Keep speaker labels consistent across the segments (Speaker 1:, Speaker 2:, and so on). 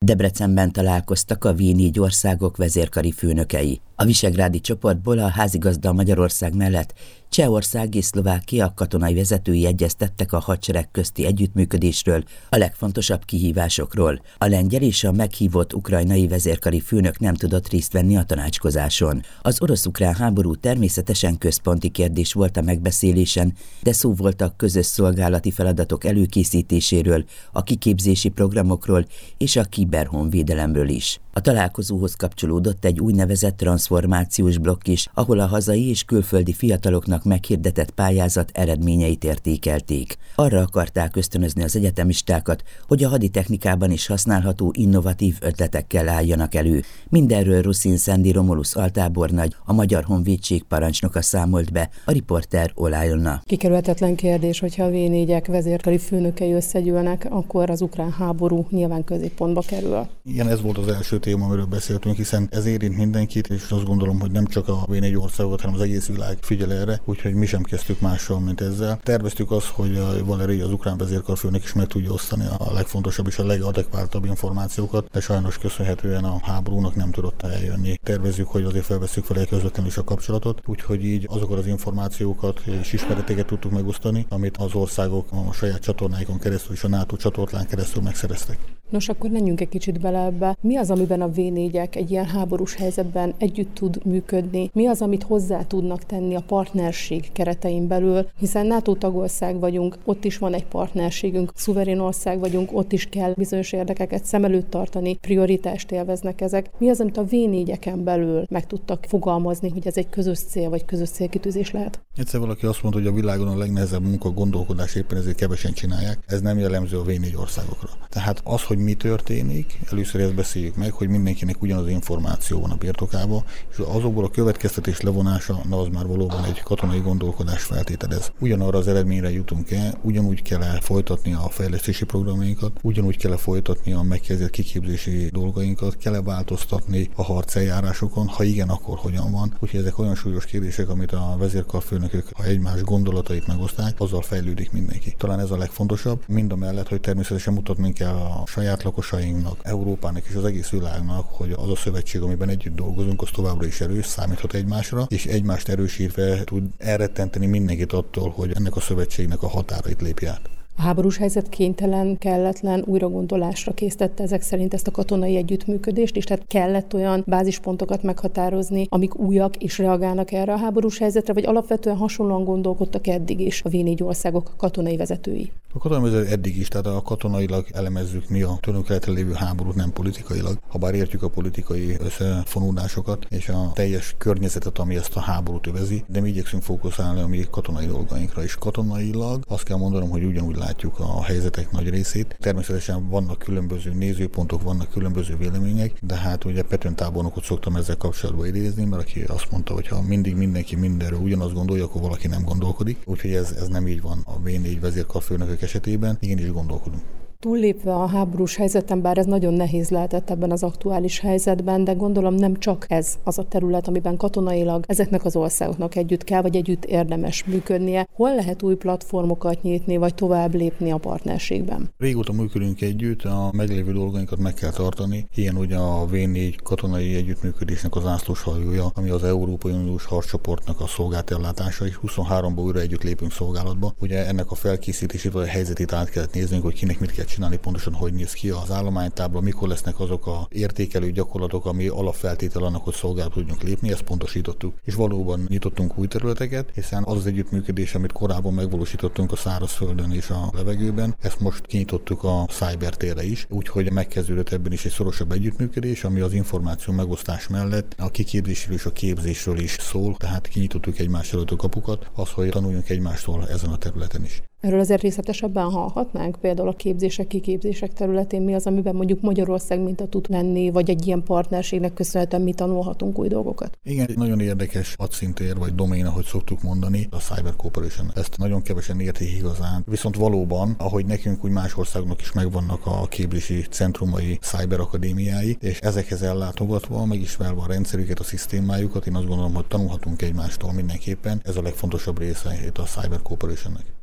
Speaker 1: Debrecenben találkoztak a V4 országok vezérkari főnökei. A visegrádi csoportból a házigazda Magyarország mellett Csehország és Szlovákia katonai vezetői egyeztettek a hadsereg közti együttműködésről, a legfontosabb kihívásokról. A lengyel és a meghívott ukrajnai vezérkari főnök nem tudott részt venni a tanácskozáson. Az orosz-ukrán háború természetesen központi kérdés volt a megbeszélésen, de szó volt a közös szolgálati feladatok előkészítéséről, a kiképzési programokról és a kiberhonvédelemről is. A találkozóhoz kapcsolódott egy úgynevezett transformációs blokk is, ahol a hazai és külföldi fiataloknak meghirdetett pályázat eredményeit értékelték. Arra akarták ösztönözni az egyetemistákat, hogy a haditechnikában is használható innovatív ötletekkel álljanak elő. Mindenről Ruszin Szendi Romulus altábornagy, a Magyar Honvédség parancsnoka számolt be, a riporter Oláh Ilona.
Speaker 2: Kikerülhetetlen kérdés, hogyha a V4-ek vezérkari főnökei összegyűlnek, akkor az ukrán háború nyilván középpontba kerül.
Speaker 3: Igen, ez volt az első téma, amiről beszéltünk, hiszen ez érint mindenkit, és azt gondolom, hogy nem csak a V4 országot, hanem az egész világ figyel erre, úgyhogy mi sem kezdtük mással, mint ezzel. Terveztük azt, hogy a Valeri, az ukrán vezérkarfőnök is meg tudja osztani a legfontosabb és a legadekváltabb információkat, de sajnos köszönhetően a háborúnak nem tudott eljönni. Tervezzük, hogy azért felvesszük fel közvetlenül is a kapcsolatot, úgyhogy így azokat az információkat és ismereteket tudtuk megosztani, amit az országok a saját csatornáikon keresztül és a NATO csatornán keresztül megszereztek.
Speaker 2: Nos, akkor menjünk egy kicsit bele ebbe. Mi az, amiben a V4-ek egy ilyen háborús helyzetben együtt tud működni? Mi az, amit hozzá tudnak tenni a partnerség keretein belül? Hiszen NATO tagország vagyunk, ott is van egy partnerségünk, szuverén ország vagyunk, ott is kell bizonyos érdekeket szem előtt tartani, prioritást élveznek ezek. Mi az, amit a V4-eken belül meg tudtak fogalmazni, hogy ez egy közös cél vagy közös célkitűzés lehet?
Speaker 3: Egyszer valaki azt mondta, hogy a világon a legnehezebb munka a gondolkodás, éppen ezért kevesen csinálják. Ez nem jellemző a V4 országokra. Tehát az, hogy mi történik, először ezt beszéljük meg, hogy mindenkinek ugyanaz információ van a birtokában, és azokból a következtetés levonása, az már valóban egy katonai gondolkodás feltételez. Ugyanarra az eredményre jutunk el, ugyanúgy kell folytatni a fejlesztési programjainkat, ugyanúgy kell folytatni a megkezdett kiképzési dolgainkat, kell változtatni a harceljárásokon, ha igen, akkor hogyan van. Úgyhogy ezek olyan súlyos kérdések, amit a vezérkarfőnökök, ha egymás gondolatait megosztják, azzal fejlődik mindenki. Talán ez a legfontosabb, mind a mellett, hogy természetesen mutatnunk kell a saját lakosainknak, Európának és az egész világnak, hogy az a szövetség, amiben együtt dolgozunk, az továbbra is erős, számíthat egymásra, és egymást erősítve tud elrettenteni mindenkit attól, hogy ennek a szövetségnek a határait lépje át.
Speaker 2: A háborús helyzet kénytelen, kelletlen újragondolásra késztette ezek szerint ezt a katonai együttműködést, és tehát kellett olyan bázispontokat meghatározni, amik újak és reagálnak erre a háborús helyzetre, vagy alapvetően hasonlóan gondolkodtak eddig is a V4 országok katonai vezetői?
Speaker 3: A katonai vezető eddig is, tehát a katonailag elemezzük mi a tőlünk keletre lévő háborút, nem politikailag, habár értjük a politikai összefonódásokat és a teljes környezetet, ami ezt a háborút övezi, de mi igyekszünk fókuszálni a mi katonai dolgainkra is. Katonailag azt kell mondanom, hogy ugyanúgy látjuk a helyzetek nagy részét. Természetesen vannak különböző nézőpontok, vannak különböző vélemények, de hát ugye Petőn tábornokot szoktam ezzel kapcsolatban idézni, mert aki azt mondta, hogy ha mindig mindenki mindenről ugyanazt gondolja, akkor valaki nem gondolkodik. Úgyhogy ez nem így van a V4 vezérkarfőnökök esetében, igenis gondolkodunk.
Speaker 2: Túllépve a háborús helyzeten, bár ez nagyon nehéz lehetett ebben az aktuális helyzetben, de gondolom nem csak ez az a terület, amiben katonailag ezeknek az országoknak együtt kell, vagy együtt érdemes működnie. Hol lehet új platformokat nyitni, vagy tovább lépni a partnerségben?
Speaker 3: Régóta működünk együtt, a meglévő dolgainkat meg kell tartani. Ilyen ugye a V4 katonai együttműködésnek az zászlós hajója, ami az Európai Uniós harccsoportnak a szolgálatellátása, és 23-ban újra együtt lépünk szolgálatba. Ugye ennek a felkészítését vagy a helyzetét át kellett néznünk, hogy kinek mit kell csinálni, pontosan hogy néz ki az állománytábla, mikor lesznek azok a értékelő gyakorlatok, ami alapfeltétel annak, hogy szolgálatot tudjunk lépni, ezt pontosítottuk. És valóban nyitottunk új területeket, hiszen az együttműködés, amit korábban megvalósítottunk a szárazföldön és a levegőben, ezt most kinyitottuk a cybertérre is, úgyhogy megkezdődött ebben is egy szorosabb együttműködés, ami az információ megosztás mellett a kiképzésről és a képzésről is szól, tehát kinyitottuk egymás előtt a kapukat, az, hogy tanuljunk egymástól ezen a területen is.
Speaker 2: Erről azért részletesebben hallhatnánk, például a kiképzések területén mi az, amiben mondjuk Magyarország minta tud lenni, vagy egy ilyen partnerségnek köszönhetően mi tanulhatunk új dolgokat?
Speaker 3: Igen, egy nagyon érdekes adszintér vagy domén, ahogy szoktuk mondani, a Cyber Cooperation. Ezt nagyon kevesen értik igazán. Viszont valóban, ahogy nekünk, úgy más országoknak is megvannak a képzési centrumai, cyber akadémiái, és ezekhez ellátogatva, megismerve a rendszerüket, a szisztémájukat, én azt gondolom, hogy tanulhatunk egymástól mindenképpen. Ez a legfontosabb része itt a Cyber Cooperationnek.
Speaker 2: A Cyber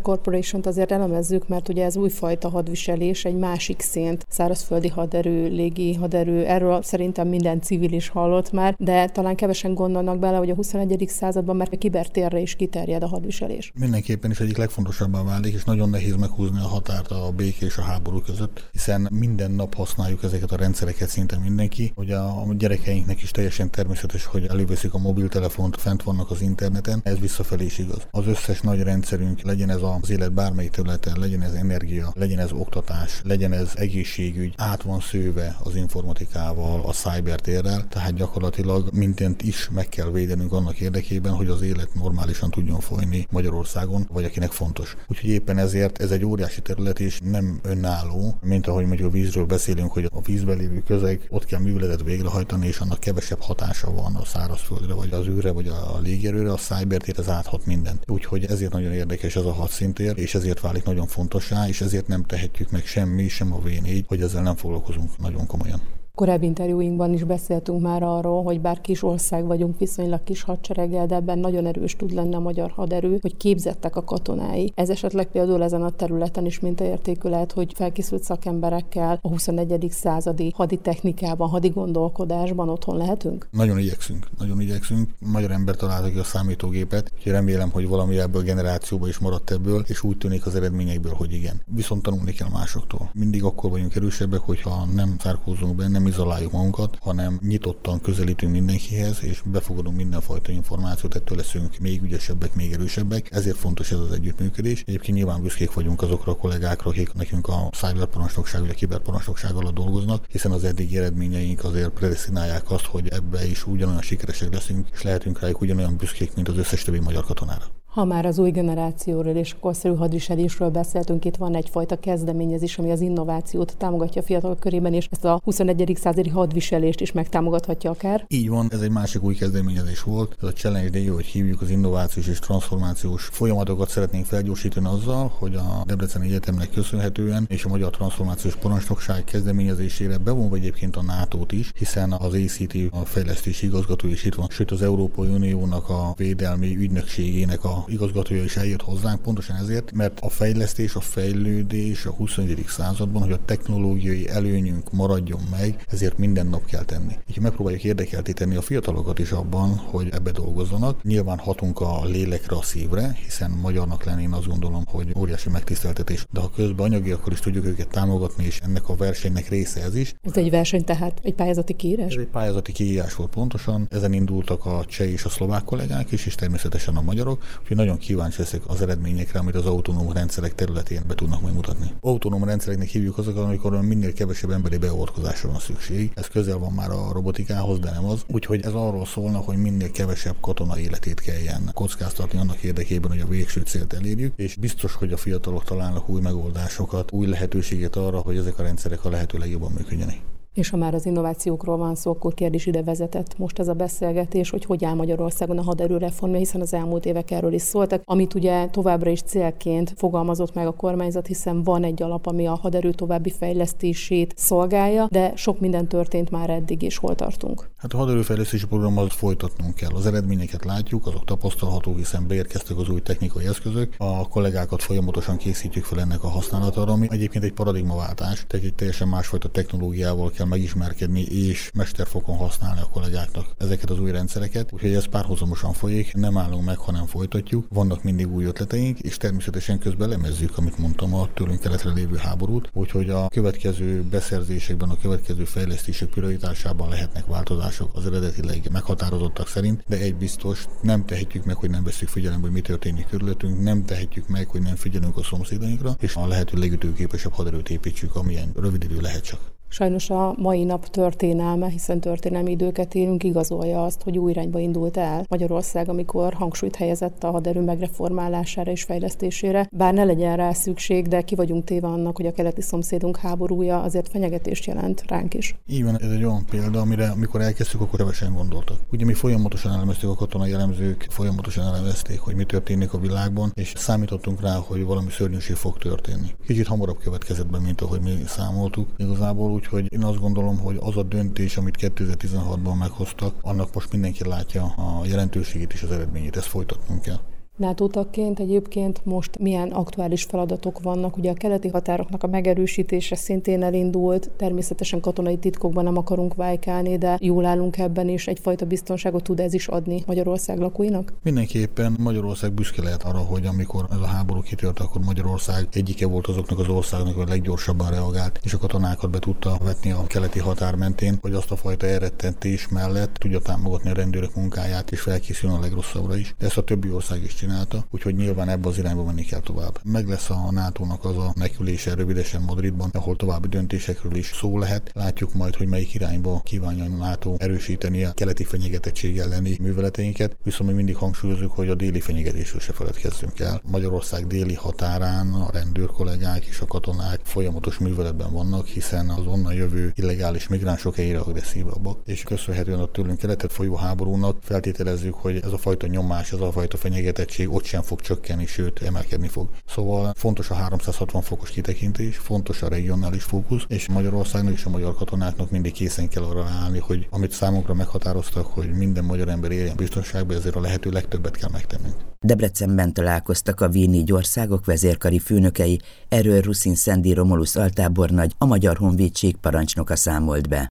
Speaker 2: Corporation-t azért elemezzük, mert ugye ez újfajta hadviselés, egy másik szint, szárazföldi haderő, légi haderő, erről szerintem minden civil is hallott már, de talán kevesen gondolnak bele, hogy a 21. században már a kibertérre is kiterjed a hadviselés.
Speaker 3: Mindenképpen is egyik legfontosabbá válik, és nagyon nehéz meghúzni a határt a béke és a háború között, hiszen minden nap használjuk ezeket a rendszereket szinte mindenki, hogy a gyerekeinknek is teljesen természetes, hogy előveszik a mobiltelefont, fent vannak az interneten, ez visszafelé is igaz. Az összes nagy rendszerünk, legyen ez az élet bármelyik területen, legyen ez energia, legyen ez oktatás, legyen ez egészségügy, át van szőve az informatikával, a cybertérrel, tehát gyakorlatilag mindent is meg kell védenünk annak érdekében, hogy az élet normálisan tudjon folyni Magyarországon, vagy akinek fontos. Úgyhogy éppen ezért ez egy óriási terület, és nem önálló, mint ahogy mondjuk a vízről beszélünk, hogy a vízben lévő közeg, ott kell műveletet végrehajtani, és annak kevesebb hatása van a szárazföldre, vagy az űrre, vagy a légierőre, a cybertér az áthat mindent. Úgyhogy ezért nagyon érdekes ez a hadszintér, és ezért válik nagyon fontossá, és ezért nem tehetjük meg semmi, sem a V4, hogy ezzel nem foglalkozunk nagyon komolyan.
Speaker 2: Korábbi interjúinkban is beszéltünk már arról, hogy bár kis ország vagyunk, viszonylag kis hadsereggel, de ebben nagyon erős tud lenni a magyar haderő, hogy képzettek a katonái. Ez esetleg például ezen a területen is mintaértékű lehet, hogy felkészült szakemberekkel a 21. századi haditechnikában, hadigondolkodásban otthon lehetünk?
Speaker 3: Nagyon igyekszünk. Magyar ember találta ki a számítógépet, úgyhogy remélem, hogy valami ebből a generációban is maradt ebből, és úgy tűnik az eredményekből, hogy igen. Viszont tanulni kell másoktól. Mindig akkor vagyunk erősebbek, hogyha nem zárkózunk be, nem izoláljuk magunkat, hanem nyitottan közelítünk mindenkihez, és befogadunk mindenfajta információt, ettől leszünk még ügyesebbek, még erősebbek. Ezért fontos ez az együttműködés. Egyébként nyilván büszkék vagyunk azokra a kollégákra, akik nekünk a cyberparancsnokság vagy a kiberparancsnokság alatt dolgoznak, hiszen az eddigi eredményeink azért predesztinálják azt, hogy ebbe is ugyanolyan sikeresek leszünk, és lehetünk rájuk ugyanolyan büszkék, mint az összes többi magyar katonára.
Speaker 2: Ha már az új generációról és a korszerű hadviselésről beszéltünk, itt van egyfajta kezdeményezés, ami az innovációt támogatja a fiatalok körében, és ezt a 21. századi hadviselést is megtámogathatja akár.
Speaker 3: Így van, ez egy másik új kezdeményezés volt. Ez a Challenge Day, hogy hívjuk, az innovációs és transformációs folyamatokat szeretnénk felgyorsítani azzal, hogy a Debreceni Egyetemnek köszönhetően és a Magyar Transformációs Parancsnokság kezdeményezésére bevonva egyébként a NATO-t is, hiszen az ACT, a fejlesztési igazgató is itt van, sőt az Európai Uniónak a védelmi ügynökségének a igazgatója is eljött hozzánk, pontosan ezért, mert a fejlesztés, a fejlődés a 21. században, hogy a technológiai előnyünk maradjon meg, ezért minden nap kell tenni. Így megpróbáljuk érdekeltíteni a fiatalokat is abban, hogy ebbe dolgozzanak. Nyilván hatunk a lélekre, a szívre, hiszen magyarnak lenni, én azt gondolom, hogy óriási megtiszteltetés, de ha közben anyagi, akkor is tudjuk őket támogatni, és ennek a versenynek része ez is.
Speaker 2: Ez egy verseny, tehát egy pályázati kiírás?
Speaker 3: Ez egy pályázati kiírás volt pontosan. Ezen indultak a cseh és a szlovák kollégák is, és természetesen a magyarok. Nagyon kíváncsi leszek az eredményekre, amit az autonóm rendszerek területén be tudnak majd mutatni. Autonóm rendszereknek hívjuk azokat, amikor minél kevesebb emberi beavatkozásra van szükség. Ez közel van már a robotikához, de nem az. Úgyhogy ez arról szólna, hogy minél kevesebb katona életét kelljen kockáztatni annak érdekében, hogy a végső célt elérjük, és biztos, hogy a fiatalok találnak új megoldásokat, új lehetőséget arra, hogy ezek a rendszerek a lehető legjobban működjenek.
Speaker 2: És ha már az innovációkról van szó, akkor kérdés ide vezetett most ez a beszélgetés, hogy áll Magyarországon a haderő reformja, hiszen az elmúlt évek erről is szóltak, amit ugye továbbra is célként fogalmazott meg a kormányzat, hiszen van egy alap, ami a haderő további fejlesztését szolgálja, de sok minden történt már eddig is. Hol tartunk?
Speaker 3: Hát a haderőfejlesztési programot folytatnunk kell. Az eredményeket látjuk, azok tapasztalhatók, hiszen beérkeztek az új technikai eszközök. A kollégákat folyamatosan készítjük fel ennek a használatára, ami egyébként egy paradigmaváltás, tehát egy teljesen másfajta technológiával kell megismerkedni és mesterfokon használni a kollégáknak ezeket az új rendszereket. Úgyhogy ez párhuzamosan folyik, nem állunk meg, hanem folytatjuk. Vannak mindig új ötleteink, és természetesen közben elemezzük, amit mondtam, a tőlünk keletre lévő háborút, úgyhogy a következő beszerzésekben, a következő fejlesztések prioritásában lehetnek változások az eredetileg meghatározottak szerint, de egy biztos, nem tehetjük meg, hogy nem veszük figyelembe, hogy mi történik körülöttünk, nem tehetjük meg, hogy nem figyelünk a szomszédainkra, és a lehető legütőképesebb haderőt építsük, amilyen rövid idő lehet csak.
Speaker 2: Sajnos a mai nap történelme, hiszen történelmi időket élünk, igazolja azt, hogy új irányba indult el Magyarország, amikor hangsúlyt helyezett a haderő megreformálására és fejlesztésére. Bár ne legyen rá szükség, de ki vagyunk téve annak, hogy a keleti szomszédunk háborúja azért fenyegetést jelent ránk is.
Speaker 3: Így van, ez egy olyan példa, amire amikor elkezdtük, akkor kevesen gondoltak. Ugye mi folyamatosan elemeztük, a katonai elemzők folyamatosan elemezték, hogy mi történik a világban, és számítottunk rá, hogy valami szörnyűség fog történni. Kicsit hamarabb következett be, mint ahogy mi számoltuk igazából. Úgyhogy én azt gondolom, hogy az a döntés, amit 2016-ban meghoztak, annak most mindenki látja a jelentőségét és az eredményét, ezt folytatnunk kell.
Speaker 2: NATO tagként egyébként most milyen aktuális feladatok vannak? Ugye a keleti határoknak a megerősítése szintén elindult, természetesen katonai titkokban nem akarunk vájkálni, de jól állunk ebben, és egyfajta biztonságot tud ez is adni Magyarország lakóinak?
Speaker 3: Mindenképpen Magyarország büszke lehet arra, hogy amikor ez a háború kitört, akkor Magyarország egyike volt azoknak az országnak, hogy leggyorsabban reagált, és a katonákat be tudta vetni a keleti határ mentén, hogy azt a fajta elrettentés mellett tudja támogatni a rendőrök munkáját, és felkészülni a legrosszabbra is. De ezt a többi ország is csinálta, úgyhogy nyilván ebbe az irányba menni kell tovább. Meg lesz a NATO-nak az a megülése rövidesen Madridban, ahol további döntésekről is szó lehet. Látjuk majd, hogy melyik irányba kívánja a NATO erősíteni a keleti fenyegetettség elleni műveleteinket, viszont mi mindig hangsúlyozunk, hogy a déli fenyegetésről se feledkezzünk el. Magyarország déli határán a rendőrkollégák és a katonák folyamatos műveletben vannak, hiszen az onnan jövő illegális migránsok egyre agresszívabbak, és köszönhetően a tőlünk keletet folyó háborúnak feltételezzük, hogy ez a fajta nyomás, ez a fajta fenyegetettség ott sem fog csökkenni, sőt emelkedni fog. Szóval fontos a 360 fokos kitekintés, fontos a regionális fókusz, és Magyarországnak és a magyar katonáknak mindig készen kell arra állni, hogy amit számunkra meghatároztak, hogy minden magyar ember éljen biztonságban, ezért a lehető legtöbbet kell megtennünk.
Speaker 1: Debrecenben találkoztak a V4 országok vezérkari főnökei, erről Ruszin Szendi Romulus altábornagy, a Magyar Honvédség parancsnoka számolt be.